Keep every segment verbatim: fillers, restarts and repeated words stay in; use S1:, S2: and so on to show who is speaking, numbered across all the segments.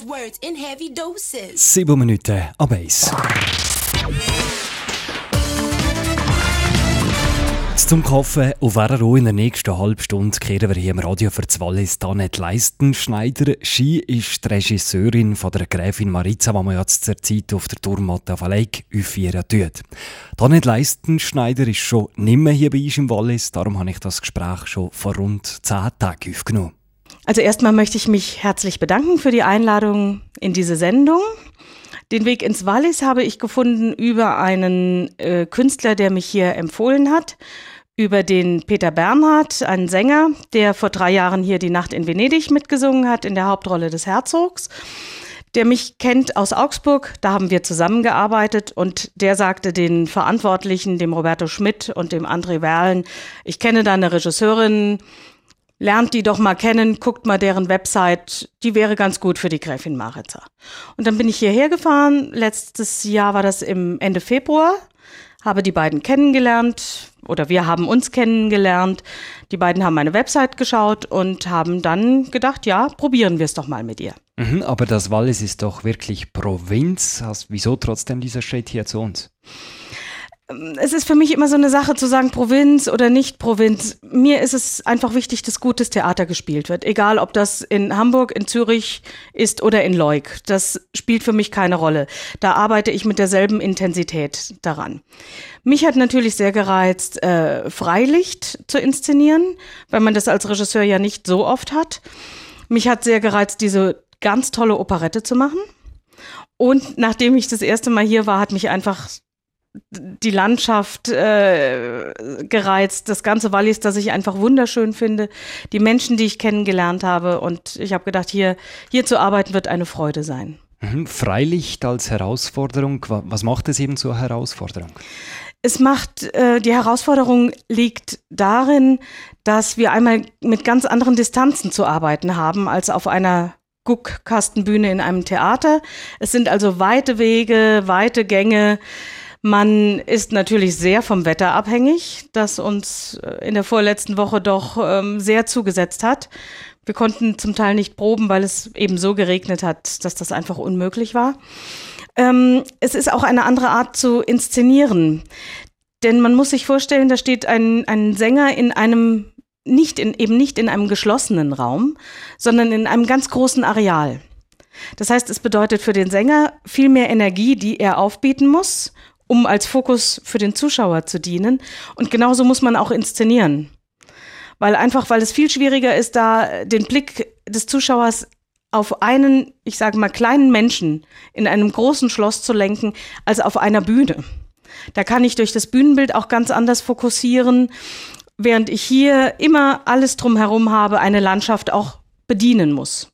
S1: of words in heavy doses.
S2: Sieben Minuten ab eins. Zum Kaffee auf W R O in der nächsten halben Stunde kehren wir hier im Radio für das Wallis Annette Leistenschneider. Sie ist die Regisseurin von der Gräfin Maritza, die man jetzt zur Zeit auf der Turmmatte auf Lake aufführen tut. Annette Leistenschneider ist schon nicht mehr hier bei uns im Wallis, darum habe ich das Gespräch schon vor rund zehn Tagen aufgenommen.
S3: Also erstmal möchte ich mich herzlich bedanken für die Einladung in diese Sendung. Den Weg ins Wallis habe ich gefunden über einen äh, Künstler, der mich hier empfohlen hat, über den Peter Bernhard, einen Sänger, der vor drei Jahren hier die Nacht in Venedig mitgesungen hat, in der Hauptrolle des Herzogs, der mich kennt aus Augsburg, da haben wir zusammengearbeitet und der sagte den Verantwortlichen, dem Roberto Schmidt und dem André Werlen, ich kenne da eine Regisseurin, lernt die doch mal kennen, guckt mal deren Website, die wäre ganz gut für die Gräfin Maritza. Und dann bin ich hierher gefahren, letztes Jahr war das im Ende Februar, habe die beiden kennengelernt oder wir haben uns kennengelernt. Die beiden haben meine Website geschaut und haben dann gedacht, ja, probieren wir es doch mal mit ihr.
S2: Mhm, aber das Wallis ist doch wirklich Provinz. Also, wieso trotzdem dieser Schritt hier zu uns?
S3: Es ist für mich immer so eine Sache zu sagen, Provinz oder nicht Provinz. Mir ist es einfach wichtig, dass gutes Theater gespielt wird. Egal, ob das in Hamburg, in Zürich ist oder in Leuk. Das spielt für mich keine Rolle. Da arbeite ich mit derselben Intensität daran. Mich hat natürlich sehr gereizt, äh, Freilicht zu inszenieren, weil man das als Regisseur ja nicht so oft hat. Mich hat sehr gereizt, diese ganz tolle Operette zu machen. Und nachdem ich das erste Mal hier war, hat mich einfach die Landschaft äh, gereizt, das ganze Wallis, das ich einfach wunderschön finde, die Menschen, die ich kennengelernt habe und ich habe gedacht, hier, hier zu arbeiten wird eine Freude sein.
S2: Mhm. Freilicht als Herausforderung, was macht es eben zur Herausforderung?
S3: Es macht, äh, die Herausforderung liegt darin, dass wir einmal mit ganz anderen Distanzen zu arbeiten haben als auf einer Guckkastenbühne in einem Theater. Es sind also weite Wege, weite Gänge. Man ist natürlich sehr vom Wetter abhängig, das uns in der vorletzten Woche doch ähm, sehr zugesetzt hat. Wir konnten zum Teil nicht proben, weil es eben so geregnet hat, dass das einfach unmöglich war. Ähm, es ist auch eine andere Art zu inszenieren, denn man muss sich vorstellen, da steht ein, ein Sänger in einem, nicht in, eben nicht in einem geschlossenen Raum, sondern in einem ganz großen Areal. Das heißt, es bedeutet für den Sänger viel mehr Energie, die er aufbieten muss, um als Fokus für den Zuschauer zu dienen. Und genauso muss man auch inszenieren. Weil einfach, weil es viel schwieriger ist, da den Blick des Zuschauers auf einen, ich sage mal, kleinen Menschen in einem großen Schloss zu lenken, als auf einer Bühne. Da kann ich durch das Bühnenbild auch ganz anders fokussieren, während ich hier immer alles drumherum habe, eine Landschaft auch bedienen muss.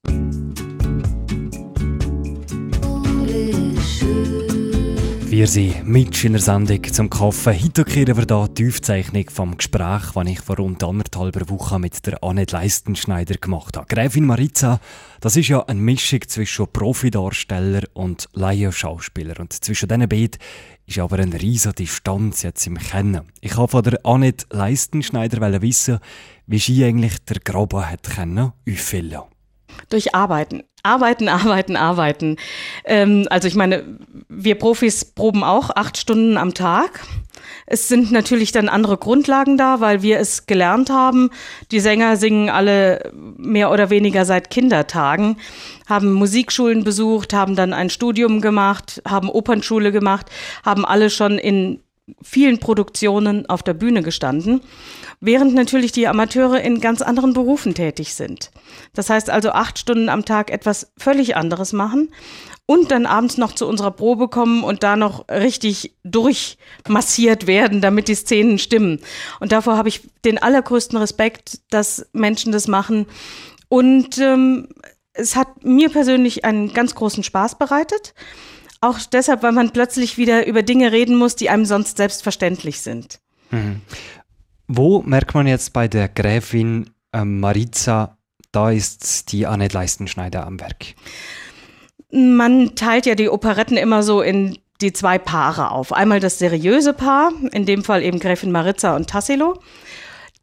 S2: Wir sind mit in der Sendung zum Kaffee. Heute kehren wir hier die Aufzeichnung vom Gespräch, das ich vor rund anderthalb Wochen mit der Annette Leistenschneider gemacht habe. Gräfin Maritza, das ist ja eine Mischung zwischen Profidarsteller und Laienschauspieler. Und zwischen diesen beiden ist aber eine riesige Distanz jetzt im Kennen. Ich wollte von der Annette Leistenschneider wissen, wie sie eigentlich der Graben hat können auffüllen.
S3: Durch Arbeiten. Arbeiten, arbeiten, arbeiten. Ähm, also ich meine, wir Profis proben auch acht Stunden am Tag. Es sind natürlich dann andere Grundlagen da, weil wir es gelernt haben. Die Sänger singen alle mehr oder weniger seit Kindertagen, haben Musikschulen besucht, haben dann ein Studium gemacht, haben Opernschule gemacht, haben alle schon in vielen Produktionen auf der Bühne gestanden, während natürlich die Amateure in ganz anderen Berufen tätig sind. Das heißt also acht Stunden am Tag etwas völlig anderes machen und dann abends noch zu unserer Probe kommen und da noch richtig durchmassiert werden, damit die Szenen stimmen. Und davor habe ich den allergrößten Respekt, dass Menschen das machen. Und ähm, es hat mir persönlich einen ganz großen Spaß bereitet. Auch deshalb, weil man plötzlich wieder über Dinge reden muss, die einem sonst selbstverständlich sind.
S2: Mhm. Wo merkt man jetzt bei der Gräfin äh, Maritza, da ist die Annette Leistenschneider am Werk?
S3: Man teilt ja die Operetten immer so in die zwei Paare auf. Einmal das seriöse Paar, in dem Fall eben Gräfin Maritza und Tassilo.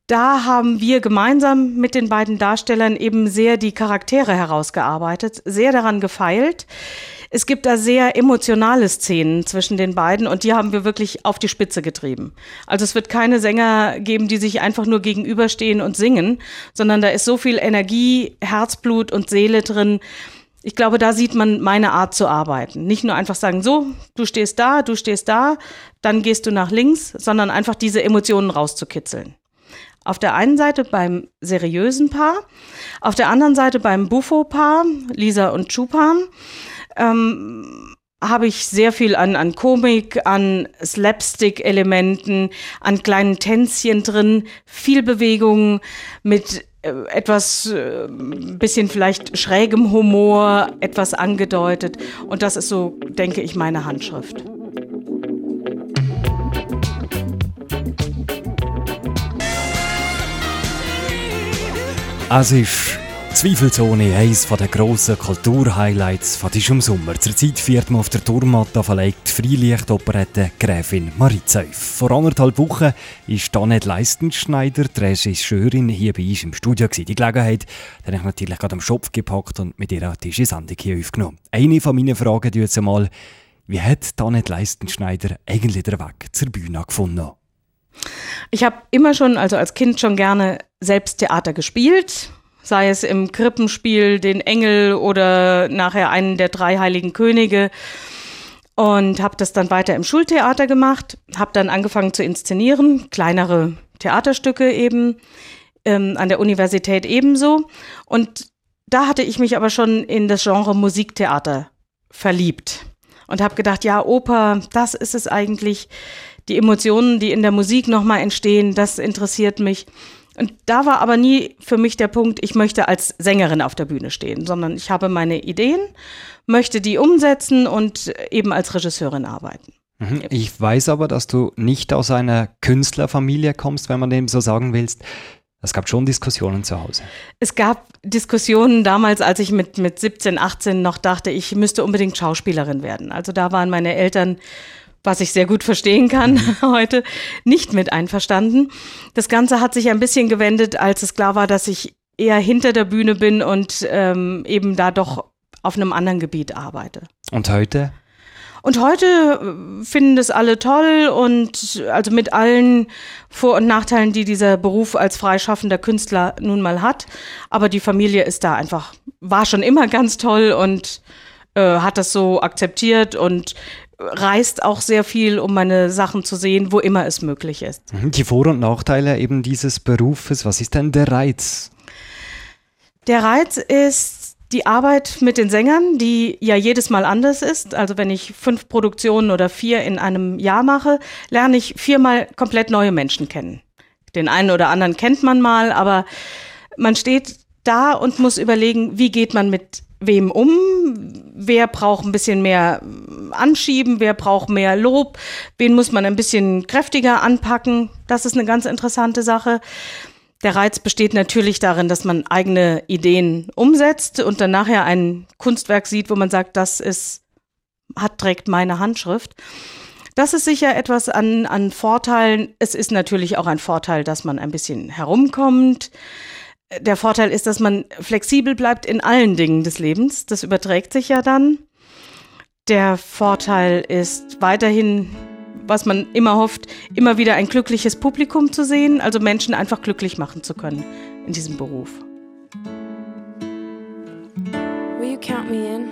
S3: da haben wir gemeinsam mit den beiden Darstellern eben sehr die Charaktere herausgearbeitet, sehr daran gefeilt. Es gibt da sehr emotionale Szenen zwischen den beiden und die haben wir wirklich auf die Spitze getrieben. Also es wird keine Sänger geben, die sich einfach nur gegenüberstehen und singen, sondern da ist so viel Energie, Herzblut und Seele drin. Ich glaube, da sieht man meine Art zu arbeiten. Nicht nur einfach sagen, so, du stehst da, du stehst da, dann gehst du nach links, sondern einfach diese Emotionen rauszukitzeln. Auf der einen Seite beim seriösen Paar, auf der anderen Seite beim Buffo-Paar, Lisa und Chupan, ähm, habe ich sehr viel an, an Komik, an Slapstick-Elementen, an kleinen Tänzchen drin, viel Bewegung mit äh, etwas, äh, bisschen vielleicht schrägem Humor, etwas angedeutet. Und das ist so, denke ich, meine Handschrift.
S2: Es ist zweifelsohne eines der grossen Kulturhighlights von diesem Sommer. Zurzeit feiert man auf der Turmmatte verlegt Freilicht-Operette «Gräfin Maritza» auf. Vor anderthalb Wochen war Annette Leistenschneider, die Regisseurin, hier bei uns im Studio gewesen. Die Gelegenheit habe ich natürlich gerade am Schopf gepackt und mit ihrer Tische Sendung hier aufgenommen. Eine von meinen Fragen ist jetzt einmal, wie hat Annette Leistenschneider eigentlich den Weg zur Bühne gefunden?
S3: Ich habe immer schon, also als Kind schon gerne selbst Theater gespielt, sei es im Krippenspiel, den Engel oder nachher einen der drei heiligen Könige, und habe das dann weiter im Schultheater gemacht, habe dann angefangen zu inszenieren, kleinere Theaterstücke eben, ähm, an der Universität ebenso, und da hatte ich mich aber schon in das Genre Musiktheater verliebt und habe gedacht, ja, Oper, das ist es eigentlich. Die Emotionen, die in der Musik nochmal entstehen, das interessiert mich. Und da war aber nie für mich der Punkt, ich möchte als Sängerin auf der Bühne stehen, sondern ich habe meine Ideen, möchte die umsetzen und eben als Regisseurin arbeiten.
S2: Ich weiß aber, dass du nicht aus einer Künstlerfamilie kommst, wenn man dem so sagen willst. Es gab schon Diskussionen zu Hause.
S3: Es gab Diskussionen damals, als ich mit, mit siebzehn, achtzehn noch dachte, ich müsste unbedingt Schauspielerin werden. Also da waren meine Eltern, was ich sehr gut verstehen kann, mhm. heute nicht mit einverstanden. Das Ganze hat sich ein bisschen gewendet, als es klar war, dass ich eher hinter der Bühne bin und ähm, eben da doch auf einem anderen Gebiet arbeite.
S2: Und heute?
S3: Und heute finden das alle toll und also mit allen Vor- und Nachteilen, die dieser Beruf als freischaffender Künstler nun mal hat. Aber die Familie ist da einfach, war schon immer ganz toll und äh, hat das so akzeptiert und reist auch sehr viel, um meine Sachen zu sehen, wo immer es möglich ist.
S2: Die Vor- und Nachteile eben dieses Berufes, was ist denn der Reiz?
S3: Der Reiz ist die Arbeit mit den Sängern, die ja jedes Mal anders ist. Also wenn ich fünf Produktionen oder vier in einem Jahr mache, lerne ich viermal komplett neue Menschen kennen. Den einen oder anderen kennt man mal, aber man steht da und muss überlegen, wie geht man mit wem um, wer braucht ein bisschen mehr Anschieben, wer braucht mehr Lob, wen muss man ein bisschen kräftiger anpacken. Das ist eine ganz interessante Sache. Der Reiz besteht natürlich darin, dass man eigene Ideen umsetzt und dann nachher ein Kunstwerk sieht, wo man sagt, das ist, hat, trägt meine Handschrift. Das ist sicher etwas an, an Vorteilen. Es ist natürlich auch ein Vorteil, dass man ein bisschen herumkommt. Der Vorteil ist, dass man flexibel bleibt in allen Dingen des Lebens. Das überträgt sich ja dann. Der Vorteil ist weiterhin, was man immer hofft, immer wieder ein glückliches Publikum zu sehen, also Menschen einfach glücklich machen zu können in diesem Beruf.
S1: Will you count me in?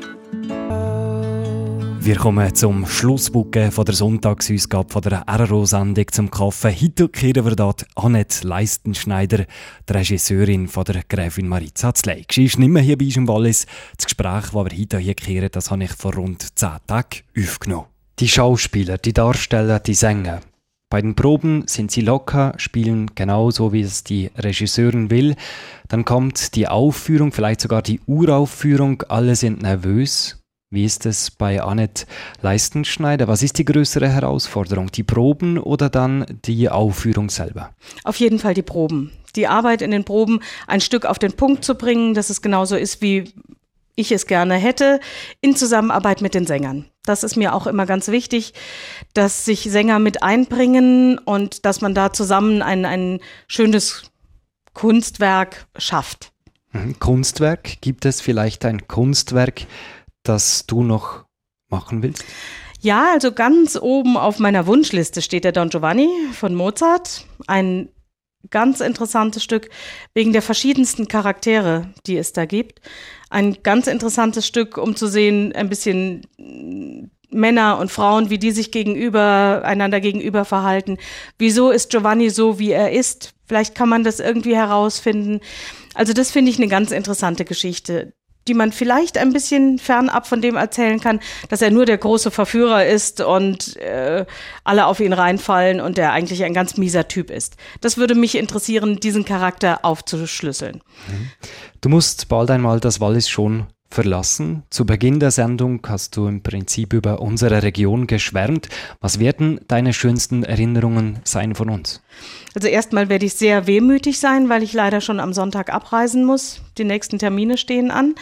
S2: Wir kommen zum Schlussbucken von der Sonntagsausgabe von der R R O-Sendung zum Kaffee. Heute kehren wir dort Annette Leistenschneider, die Regisseurin von der Gräfin Maritza zu Leik. Sie ist nicht mehr hier bei uns im Wallis. Das Gespräch, das wir heute hier kehren, das habe ich vor rund zehn Tagen aufgenommen. Die Schauspieler, die Darsteller, die Sänger. Bei den Proben sind sie locker, spielen genauso, wie es die Regisseurin will. Dann kommt die Aufführung, vielleicht sogar die Uraufführung. Alle sind nervös. Wie ist es bei Annette Leistenschneider? Was ist die größere Herausforderung? Die Proben oder dann die Aufführung selber?
S3: Auf jeden Fall die Proben. Die Arbeit in den Proben, ein Stück auf den Punkt zu bringen, dass es genauso ist, wie ich es gerne hätte, in Zusammenarbeit mit den Sängern. Das ist mir auch immer ganz wichtig, dass sich Sänger mit einbringen und dass man da zusammen ein, ein schönes Kunstwerk schafft.
S2: Kunstwerk, gibt es vielleicht ein Kunstwerk, das du noch machen willst?
S3: Ja, also ganz oben auf meiner Wunschliste steht der Don Giovanni von Mozart. Ein ganz interessantes Stück wegen der verschiedensten Charaktere, die es da gibt. Ein ganz interessantes Stück, um zu sehen, ein bisschen Männer und Frauen, wie die sich gegenüber, einander gegenüber verhalten. Wieso ist Giovanni so, wie er ist? Vielleicht kann man das irgendwie herausfinden. Also das finde ich eine ganz interessante Geschichte, die man vielleicht ein bisschen fernab von dem erzählen kann, dass er nur der große Verführer ist und äh, alle auf ihn reinfallen und der eigentlich ein ganz mieser Typ ist. Das würde mich interessieren, diesen Charakter aufzuschlüsseln.
S2: Du musst bald einmal das Wallis schon verlassen. Zu Beginn der Sendung hast du im Prinzip über unsere Region geschwärmt. Was werden deine schönsten Erinnerungen sein von uns?
S3: Also erstmal werde ich sehr wehmütig sein, weil ich leider schon am Sonntag abreisen muss. Die nächsten Termine stehen an.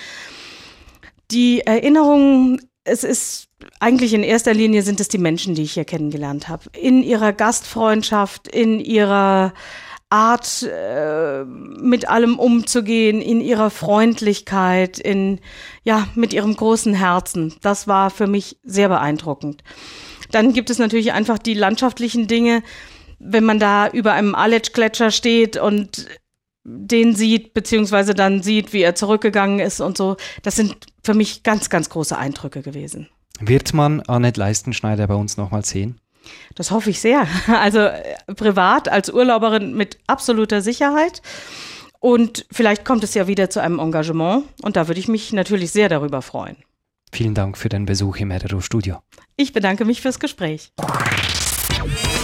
S3: Die Erinnerungen, es ist eigentlich in erster Linie sind es die Menschen, die ich hier kennengelernt habe. In ihrer Gastfreundschaft, in ihrer Art, äh, mit allem umzugehen, in ihrer Freundlichkeit, in, ja, mit ihrem großen Herzen. Das war für mich sehr beeindruckend. Dann gibt es natürlich einfach die landschaftlichen Dinge, wenn man da über einem Aletsch-Gletscher steht und den sieht, beziehungsweise dann sieht, wie er zurückgegangen ist und so. Das sind für mich ganz, ganz große Eindrücke gewesen.
S2: Wird man Annette Leistenschneider bei uns nochmal sehen?
S3: Das hoffe ich sehr. Also äh, privat als Urlauberin mit absoluter Sicherheit. Und vielleicht kommt es ja wieder zu einem Engagement. Und da würde ich mich natürlich sehr darüber freuen.
S2: Vielen Dank für den Besuch im R R O Studio.
S3: Ich bedanke mich fürs Gespräch.